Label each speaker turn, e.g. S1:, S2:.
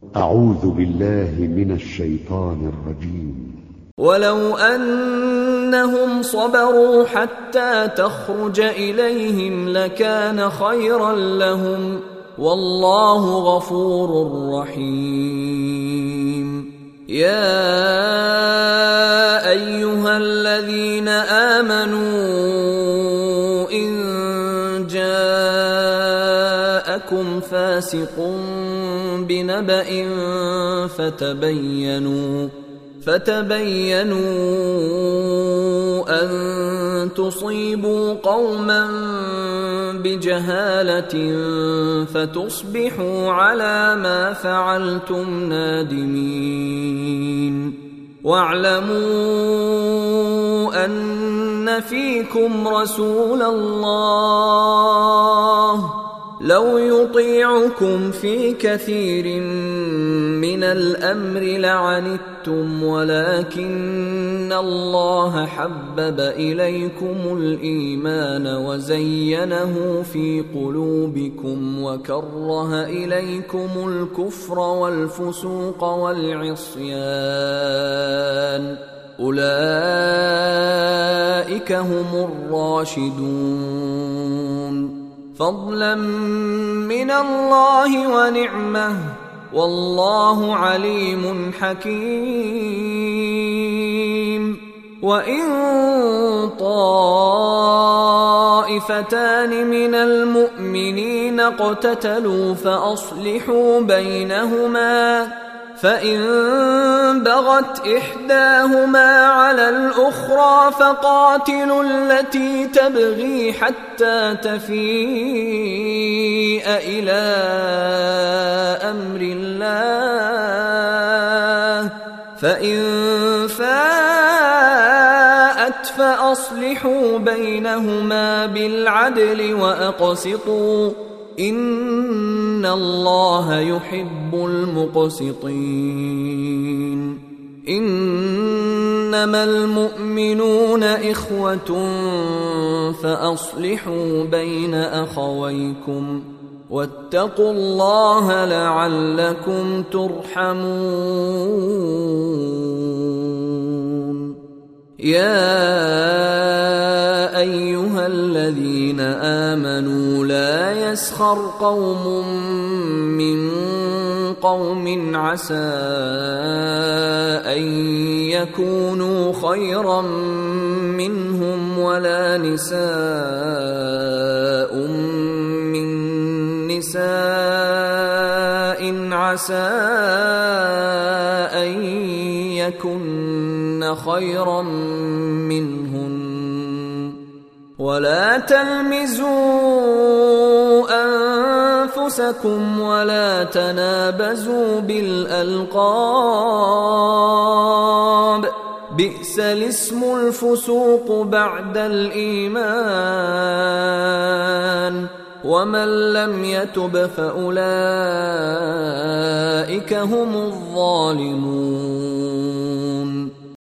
S1: أعوذ بالله من الشيطان الرجيم.
S2: ولو أنهم صبروا حتى تخرج إليهم لكان خيرا لهم، والله غفور رحيم. يا أيها الذين آمنوا إن جاءكم فاسق بنبأ فتبينوا أن تصيبوا قوما بجهالة فتصبحوا على ما فعلتم نادمين. واعلموا أن فيكم رسول الله لو يطيعكم في كثير من الأمر لعنتم، ولكن الله حبب إليكم الإيمان وزينه في قلوبكم وكره إليكم الكفر والفسوق والعصيان، أولئك هم الراشدون، فضلا من الله ونعمه، والله عليم حكيم. وإن طائفتان من المؤمنين اقتتلوا فأصلحوا بينهما، فإن بغت إحداهما على الأخرى فقاتلوا التي تبغي حتى تفيء إلى أمر الله، فإن فاءت فأصلحوا بينهما بالعدل وأقسطوا، إن الله يحب المقسطين. إنما المؤمنون إخوة فأصلحوا بين أخويكم، واتقوا الله لعلكم ترحمون. يا أيها الذين آمنوا لا يسخر قوم من قوم عسى أن يكونوا خيرا منهم، ولا نساء من نساء عسى أن يكن خيرا منهن، ولا تلمزوا أنفسكم ولا تنابزوا بالألقاب، بئس الاسم الفسوق بعد الإيمان، ومن لم يتب فأولئك هم الظالمون.